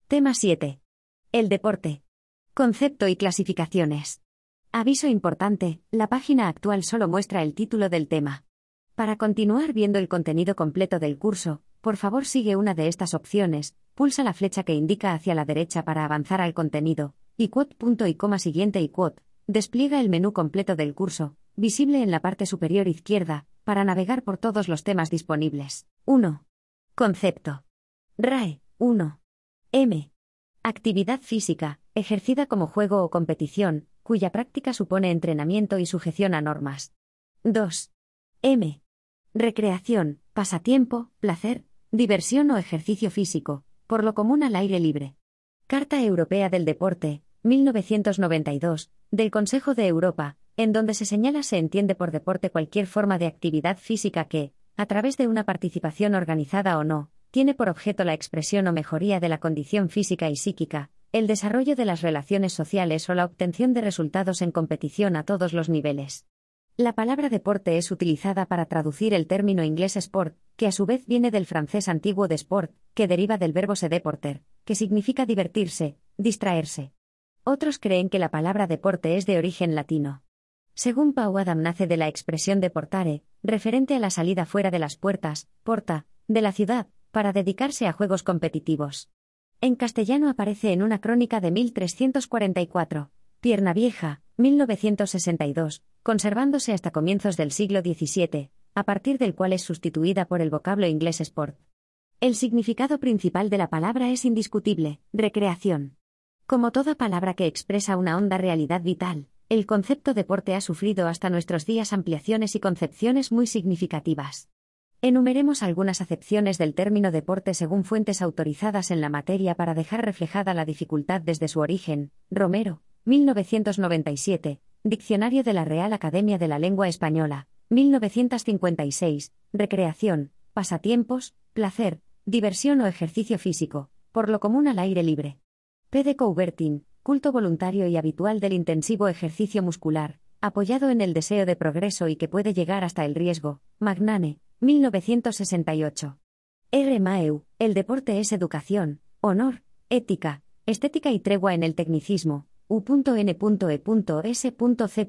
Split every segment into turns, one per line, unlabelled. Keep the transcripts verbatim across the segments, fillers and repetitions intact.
Tema siete. El deporte. Concepto y clasificaciones. Aviso importante, la página actual solo muestra el título del tema. Para continuar viendo el contenido completo del curso, por favor sigue una de estas opciones, pulsa la flecha que indica hacia la derecha para avanzar al contenido, y quote punto y coma siguiente y quote, despliega el menú completo del curso, visible en la parte superior izquierda, para navegar por todos los temas disponibles. uno. Concepto. R A E, uno. M. Actividad física, ejercida como juego o competición, cuya práctica supone entrenamiento y sujeción a normas. dos. M. Recreación, pasatiempo, placer, diversión o ejercicio físico, por lo común al aire libre. Carta Europea del Deporte, mil novecientos noventa y dos, del Consejo de Europa, en donde se señala se entiende por deporte cualquier forma de actividad física que, a través de una participación organizada o no, tiene por objeto la expresión o mejoría de la condición física y psíquica, el desarrollo de las relaciones sociales o la obtención de resultados en competición a todos los niveles. La palabra deporte es utilizada para traducir el término inglés sport, que a su vez viene del francés antiguo de sport, que deriva del verbo se déporter, que significa divertirse, distraerse. Otros creen que la palabra deporte es de origen latino. Según Pau Adam nace de la expresión deportare, referente a la salida fuera de las puertas, porta, de la ciudad, para dedicarse a juegos competitivos. En castellano aparece en una crónica de mil trescientos cuarenta y cuatro, Pierna Vieja, mil novecientos sesenta y dos, conservándose hasta comienzos del siglo diecisiete, a partir del cual es sustituida por el vocablo inglés sport. El significado principal de la palabra es indiscutible, recreación. Como toda palabra que expresa una honda realidad vital, el concepto deporte ha sufrido hasta nuestros días ampliaciones y concepciones muy significativas. Enumeremos algunas acepciones del término deporte según fuentes autorizadas en la materia para dejar reflejada la dificultad desde su origen. Romero, mil novecientos noventa y siete, Diccionario de la Real Academia de la Lengua Española, mil novecientos cincuenta y seis, recreación, pasatiempos, placer, diversión o ejercicio físico, por lo común al aire libre. P. de Coubertin, culto voluntario y habitual del intensivo ejercicio muscular, apoyado en el deseo de progreso y que puede llegar hasta el riesgo. Magnane, mil novecientos sesenta y ocho. R. Maeu, el deporte es educación, honor, ética, estética y tregua en el tecnicismo. U N E S C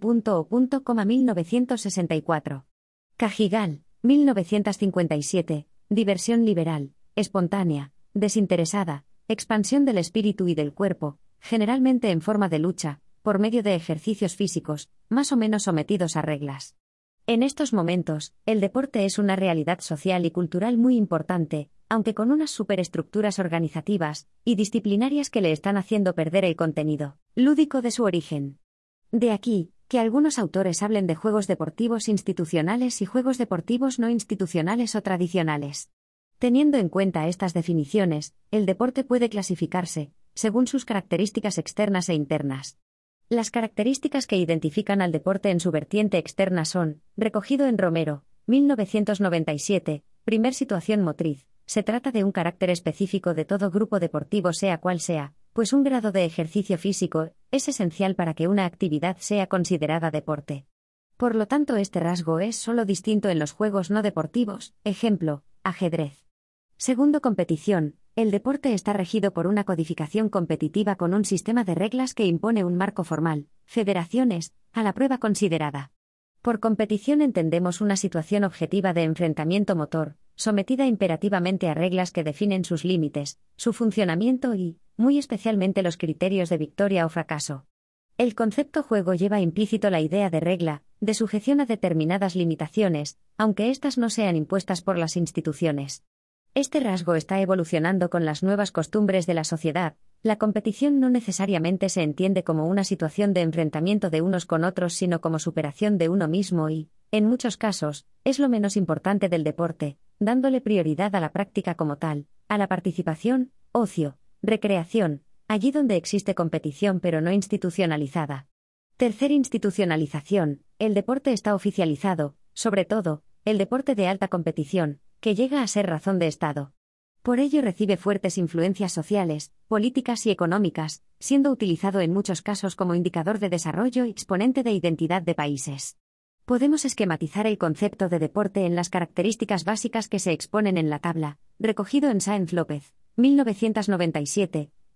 O, mil novecientos sesenta y cuatro. Cajigal, mil novecientos cincuenta y siete, diversión liberal, espontánea, desinteresada, expansión del espíritu y del cuerpo, generalmente en forma de lucha, por medio de ejercicios físicos, más o menos sometidos a reglas. En estos momentos, el deporte es una realidad social y cultural muy importante, aunque con unas superestructuras organizativas y disciplinarias que le están haciendo perder el contenido lúdico de su origen. De aquí, que algunos autores hablen de juegos deportivos institucionales y juegos deportivos no institucionales o tradicionales. Teniendo en cuenta estas definiciones, el deporte puede clasificarse, según sus características externas e internas. Las características que identifican al deporte en su vertiente externa son, recogido en Romero, mil novecientos noventa y siete, primer situación motriz. Se trata de un carácter específico de todo grupo deportivo sea cual sea, pues un grado de ejercicio físico es esencial para que una actividad sea considerada deporte. Por lo tanto, este rasgo es solo distinto en los juegos no deportivos, ejemplo, ajedrez. Segundo, competición. El deporte está regido por una codificación competitiva con un sistema de reglas que impone un marco formal, federaciones, a la prueba considerada. Por competición entendemos una situación objetiva de enfrentamiento motor, sometida imperativamente a reglas que definen sus límites, su funcionamiento y, muy especialmente los criterios de victoria o fracaso. El concepto juego lleva implícito la idea de regla, de sujeción a determinadas limitaciones, aunque éstas no sean impuestas por las instituciones. Este rasgo está evolucionando con las nuevas costumbres de la sociedad. La competición no necesariamente se entiende como una situación de enfrentamiento de unos con otros, sino como superación de uno mismo y, en muchos casos, es lo menos importante del deporte, dándole prioridad a la práctica como tal, a la participación, ocio, recreación, allí donde existe competición pero no institucionalizada. Tercer, institucionalización. El deporte está oficializado, sobre todo, el deporte de alta competición, que llega a ser razón de Estado. Por ello recibe fuertes influencias sociales, políticas y económicas, siendo utilizado en muchos casos como indicador de desarrollo y exponente de identidad de países. Podemos esquematizar el concepto de deporte en las características básicas que se exponen en la tabla, recogido en Sáenz López, mil novecientos noventa y siete,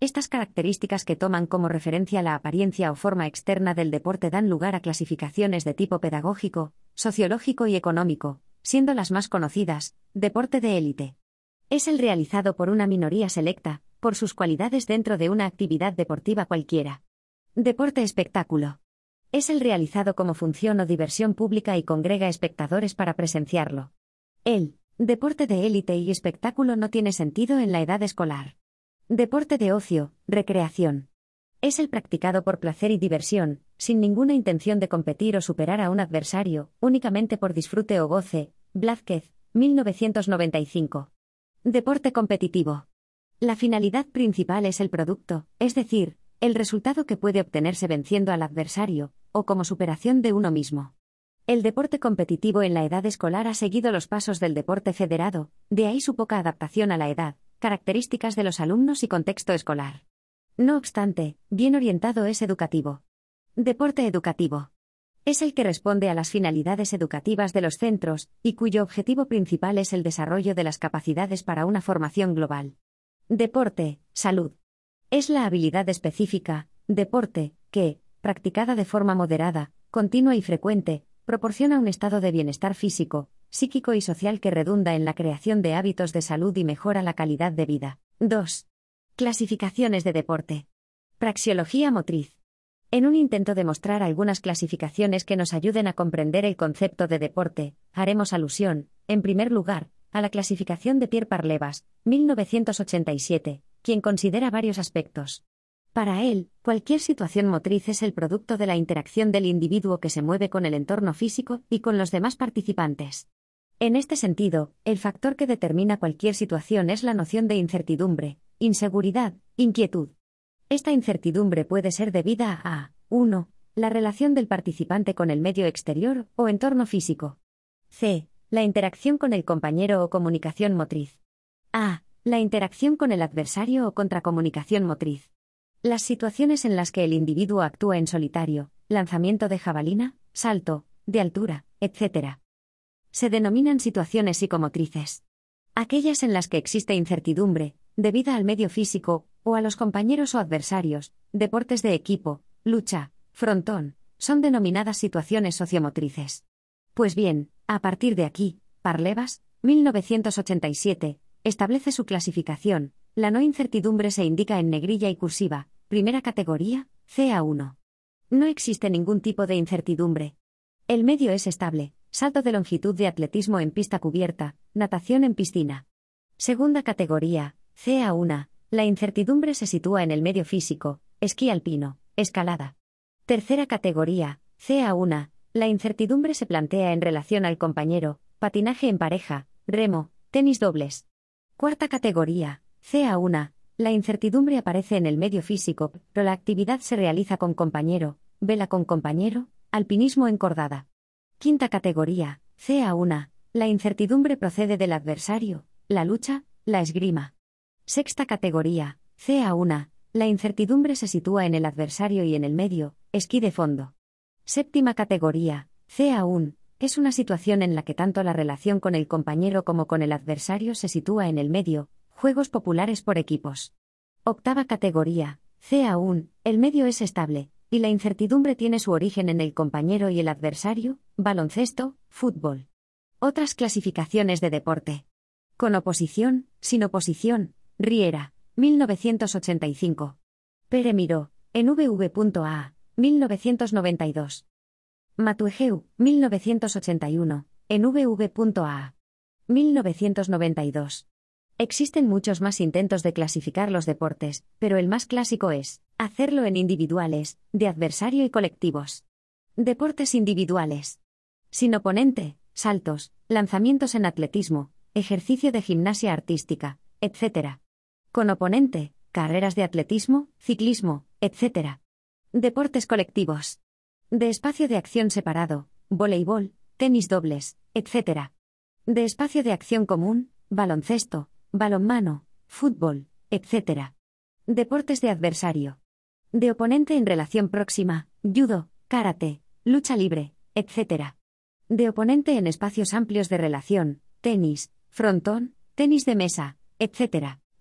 Estas características que toman como referencia la apariencia o forma externa del deporte dan lugar a clasificaciones de tipo pedagógico, sociológico y económico, siendo las más conocidas, deporte de élite. Es el realizado por una minoría selecta, por sus cualidades dentro de una actividad deportiva cualquiera. Deporte espectáculo. Es el realizado como función o diversión pública y congrega espectadores para presenciarlo. El deporte de élite y espectáculo no tiene sentido en la edad escolar. Deporte de ocio, recreación. Es el practicado por placer y diversión, sin ninguna intención de competir o superar a un adversario, únicamente por disfrute o goce. Blázquez, mil novecientos noventa y cinco. Deporte competitivo. La finalidad principal es el producto, es decir, el resultado que puede obtenerse venciendo al adversario, o como superación de uno mismo. El deporte competitivo en la edad escolar ha seguido los pasos del deporte federado, de ahí su poca adaptación a la edad, características de los alumnos y contexto escolar. No obstante, bien orientado es educativo. Deporte educativo. Es el que responde a las finalidades educativas de los centros, y cuyo objetivo principal es el desarrollo de las capacidades para una formación global. Deporte, salud. Es la habilidad específica, deporte, que, practicada de forma moderada, continua y frecuente, proporciona un estado de bienestar físico, psíquico y social que redunda en la creación de hábitos de salud y mejora la calidad de vida. dos. Clasificaciones de deporte. Praxeología motriz. En un intento de mostrar algunas clasificaciones que nos ayuden a comprender el concepto de deporte, haremos alusión, en primer lugar, a la clasificación de Pierre Parlevas, mil novecientos ochenta y siete, quien considera varios aspectos. Para él, cualquier situación motriz es el producto de la interacción del individuo que se mueve con el entorno físico y con los demás participantes. En este sentido, el factor que determina cualquier situación es la noción de incertidumbre, inseguridad, inquietud. Esta incertidumbre puede ser debida a uno. La relación del participante con el medio exterior o entorno físico. C. La interacción con el compañero o comunicación motriz. A. La interacción con el adversario o contracomunicación motriz. Las situaciones en las que el individuo actúa en solitario, lanzamiento de jabalina, salto, de altura, etcétera, se denominan situaciones psicomotrices. Aquellas en las que existe incertidumbre, debida al medio físico, o a los compañeros o adversarios, deportes de equipo, lucha, frontón, son denominadas situaciones sociomotrices. Pues bien, a partir de aquí, Parlevas, mil novecientos ochenta y siete, establece su clasificación. La no incertidumbre se indica en negrilla y cursiva, primera categoría, C A uno. No existe ningún tipo de incertidumbre. El medio es estable, salto de longitud de atletismo en pista cubierta, natación en piscina. Segunda categoría, C A uno. La incertidumbre se sitúa en el medio físico, esquí alpino, escalada. Tercera categoría, C A uno. La incertidumbre se plantea en relación al compañero, patinaje en pareja, remo, tenis dobles. Cuarta categoría, C A uno. La incertidumbre aparece en el medio físico, pero la actividad se realiza con compañero, vela con compañero, alpinismo en cordada. Quinta categoría, C A uno. La incertidumbre procede del adversario, la lucha, la esgrima. Sexta categoría, C A uno. La incertidumbre se sitúa en el adversario y en el medio, esquí de fondo. Séptima categoría, C A uno. Es una situación en la que tanto la relación con el compañero como con el adversario se sitúa en el medio, juegos populares por equipos. Octava categoría, C A uno. El medio es estable, y la incertidumbre tiene su origen en el compañero y el adversario, baloncesto, fútbol. Otras clasificaciones de deporte. Con oposición, sin oposición, Riera, mil novecientos ochenta y cinco. Pere Miró, en V V.A, mil novecientos noventa y dos. Matuegeu, mil novecientos ochenta y uno, en V V.A. mil novecientos noventa y dos. Existen muchos más intentos de clasificar los deportes, pero el más clásico es hacerlo en individuales, de adversario y colectivos. Deportes individuales. Sin oponente, saltos, lanzamientos en atletismo, ejercicio de gimnasia artística, etcétera. Con oponente, carreras de atletismo, ciclismo, etcétera. Deportes colectivos. De espacio de acción separado, voleibol, tenis dobles, etcétera. De espacio de acción común, baloncesto, balonmano, fútbol, etcétera. Deportes de adversario. De oponente en relación próxima, judo, karate, lucha libre, etcétera. De oponente en espacios amplios de relación, tenis, frontón, tenis de mesa, etcétera.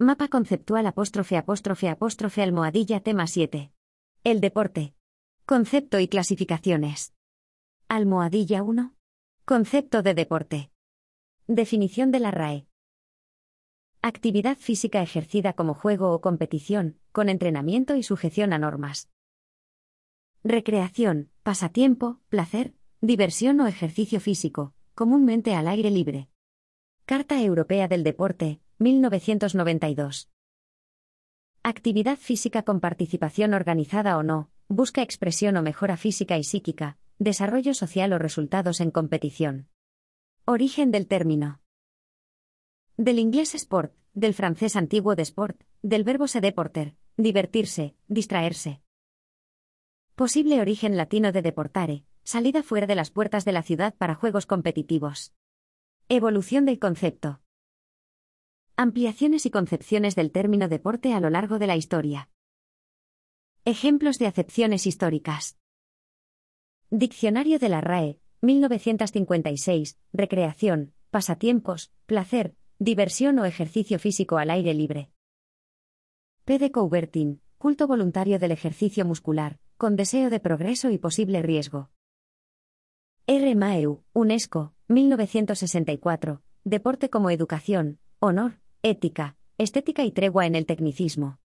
Mapa conceptual apóstrofe apóstrofe apóstrofe almohadilla tema siete. El deporte. Concepto y clasificaciones. Almohadilla uno. Concepto de deporte. Definición de la R A E. Actividad física ejercida como juego o competición, con entrenamiento y sujeción a normas. Recreación, pasatiempo, placer, diversión o ejercicio físico, comúnmente al aire libre. Carta Europea del Deporte, mil novecientos noventa y dos. Actividad física con participación organizada o no, busca expresión o mejora física y psíquica, desarrollo social o resultados en competición. Origen del término. Del inglés sport, del francés antiguo de sport, del verbo se deporter, divertirse, distraerse. Posible origen latino de deportare, salida fuera de las puertas de la ciudad para juegos competitivos. Evolución del concepto. Ampliaciones y concepciones del término deporte a lo largo de la historia. Ejemplos de acepciones históricas. Diccionario de la R A E, mil novecientos cincuenta y seis, recreación, pasatiempos, placer, diversión o ejercicio físico al aire libre. P. de Coubertin, culto voluntario del ejercicio muscular, con deseo de progreso y posible riesgo. R. Maeu, UNESCO, mil novecientos sesenta y cuatro, deporte como educación, honor, ética, estética y tregua en el tecnicismo.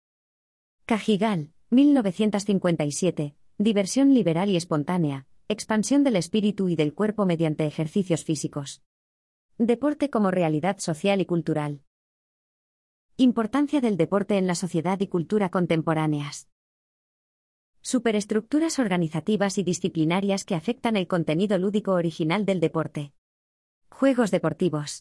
Cajigal, mil novecientos cincuenta y siete, diversión liberal y espontánea, expansión del espíritu y del cuerpo mediante ejercicios físicos. Deporte como realidad social y cultural. Importancia del deporte en la sociedad y cultura contemporáneas. Superestructuras organizativas y disciplinarias que afectan el contenido lúdico original del deporte. Juegos deportivos.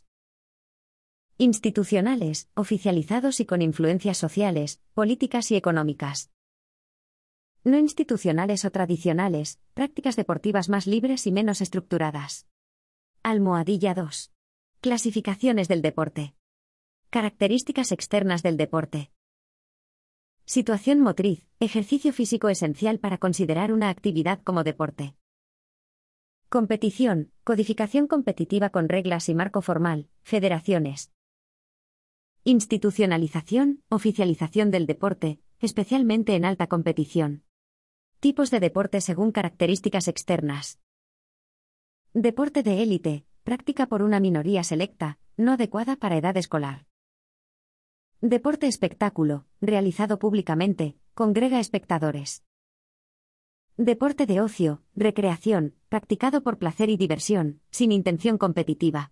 Institucionales, oficializados y con influencias sociales, políticas y económicas. No institucionales o tradicionales, prácticas deportivas más libres y menos estructuradas. Almohadilla dos. Clasificaciones del deporte. Características externas del deporte. Situación motriz, ejercicio físico esencial para considerar una actividad como deporte. Competición, codificación competitiva con reglas y marco formal, federaciones. Institucionalización, oficialización del deporte, especialmente en alta competición. Tipos de deporte según características externas. Deporte de élite, práctica por una minoría selecta, no adecuada para edad escolar. Deporte espectáculo, realizado públicamente, congrega espectadores. Deporte de ocio, recreación, practicado por placer y diversión, sin intención competitiva.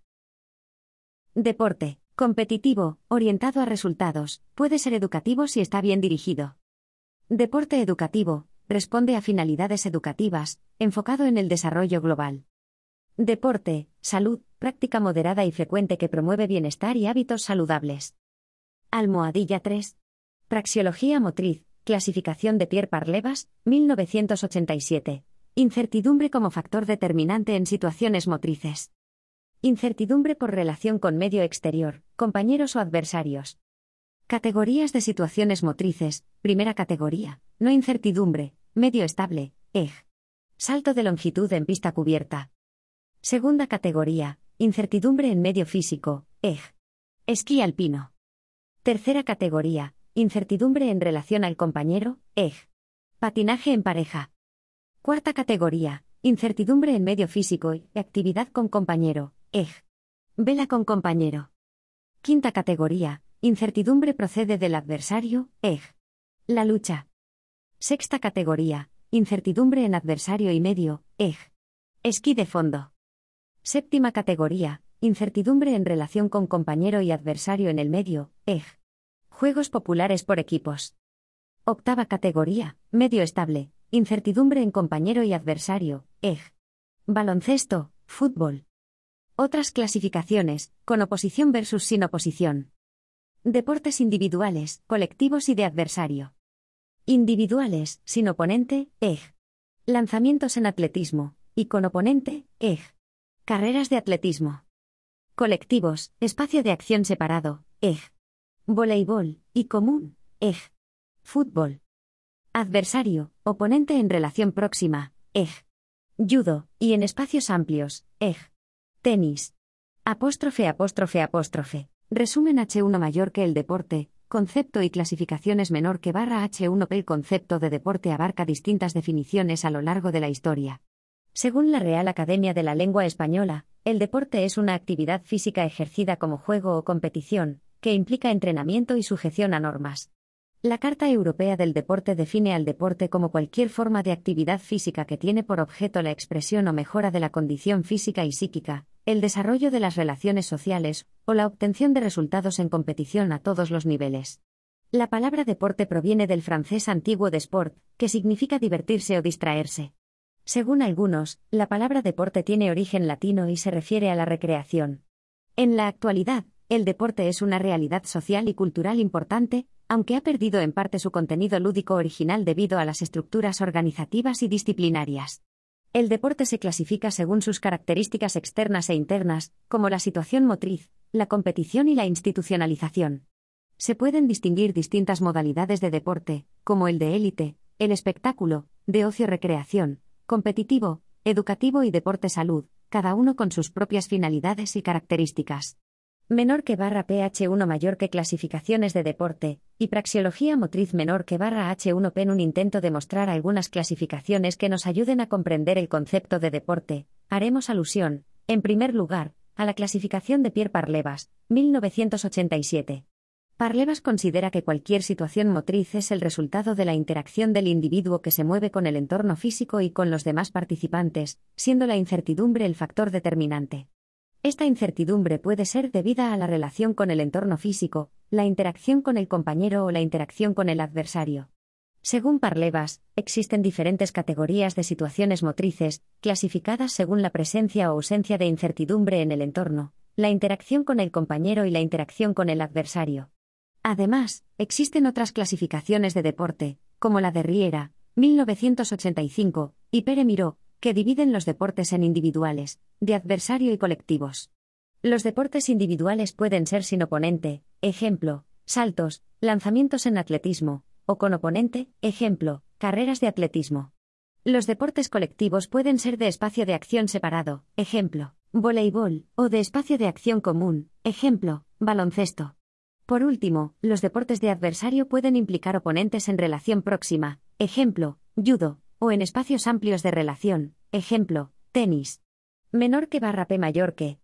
Deporte competitivo, orientado a resultados, puede ser educativo si está bien dirigido. Deporte educativo, responde a finalidades educativas, enfocado en el desarrollo global. Deporte, salud, práctica moderada y frecuente que promueve bienestar y hábitos saludables. Almohadilla tres. Praxeología motriz, clasificación de Pierre Parlevas, mil novecientos ochenta y siete. Incertidumbre como factor determinante en situaciones motrices. Incertidumbre por relación con medio exterior, compañeros o adversarios. Categorías de situaciones motrices. Primera categoría, no incertidumbre, medio estable, E G. Salto de longitud en pista cubierta. Segunda categoría, incertidumbre en medio físico, E G. Esquí alpino. Tercera categoría, incertidumbre en relación al compañero, E G. Patinaje en pareja. Cuarta categoría, incertidumbre en medio físico y actividad con compañero, E G. Vela con compañero. Quinta categoría, incertidumbre procede del adversario, E G. La lucha. Sexta categoría, incertidumbre en adversario y medio, E G. Esquí de fondo. Séptima categoría, incertidumbre en relación con compañero y adversario en el medio, E G. Juegos populares por equipos. Octava categoría, medio estable, incertidumbre en compañero y adversario, E G. Baloncesto, fútbol. Otras clasificaciones, con oposición versus sin oposición. Deportes individuales, colectivos y de adversario. Individuales, sin oponente, E G. Lanzamientos en atletismo, y con oponente, E G. Carreras de atletismo. Colectivos, espacio de acción separado, E G. Voleibol, y común, E G. Fútbol. Adversario, oponente en relación próxima, E G. Judo, y en espacios amplios, E G. Tenis. Apóstrofe apóstrofe apóstrofe. Resumen H uno mayor que el deporte, concepto y clasificaciones menor que barra H uno P. El concepto de deporte abarca distintas definiciones a lo largo de la historia. Según la Real Academia de la Lengua Española, el deporte es una actividad física ejercida como juego o competición, que implica entrenamiento y sujeción a normas. La Carta Europea del Deporte define al deporte como cualquier forma de actividad física que tiene por objeto la expresión o mejora de la condición física y psíquica, el desarrollo de las relaciones sociales, o la obtención de resultados en competición a todos los niveles. La palabra deporte proviene del francés antiguo de sport, que significa divertirse o distraerse. Según algunos, la palabra deporte tiene origen latino y se refiere a la recreación. En la actualidad, el deporte es una realidad social y cultural importante, aunque ha perdido en parte su contenido lúdico original debido a las estructuras organizativas y disciplinarias. El deporte se clasifica según sus características externas e internas, como la situación motriz, la competición y la institucionalización. Se pueden distinguir distintas modalidades de deporte, como el de élite, el espectáculo, de ocio-recreación, competitivo, educativo y deporte-salud, cada uno con sus propias finalidades y características. Menor que barra P H uno mayor que clasificaciones de deporte, y praxeología motriz menor que barra H uno P. En un intento de mostrar algunas clasificaciones que nos ayuden a comprender el concepto de deporte, haremos alusión, en primer lugar, a la clasificación de Pierre Parlevas, mil novecientos ochenta y siete. Parlevas considera que cualquier situación motriz es el resultado de la interacción del individuo que se mueve con el entorno físico y con los demás participantes, siendo la incertidumbre el factor determinante. Esta incertidumbre puede ser debida a la relación con el entorno físico, la interacción con el compañero o la interacción con el adversario. Según Parlevas, existen diferentes categorías de situaciones motrices, clasificadas según la presencia o ausencia de incertidumbre en el entorno, la interacción con el compañero y la interacción con el adversario. Además, existen otras clasificaciones de deporte, como la de Riera, mil novecientos ochenta y cinco, y Pere Miró, que dividen los deportes en individuales, de adversario y colectivos. Los deportes individuales pueden ser sin oponente, ejemplo, saltos, lanzamientos en atletismo, o con oponente, ejemplo, carreras de atletismo. Los deportes colectivos pueden ser de espacio de acción separado, ejemplo, voleibol, o de espacio de acción común, ejemplo, baloncesto. Por último, los deportes de adversario pueden implicar oponentes en relación próxima, ejemplo, judo, o en espacios amplios de relación, ejemplo, tenis. Menor que barra P mayor que,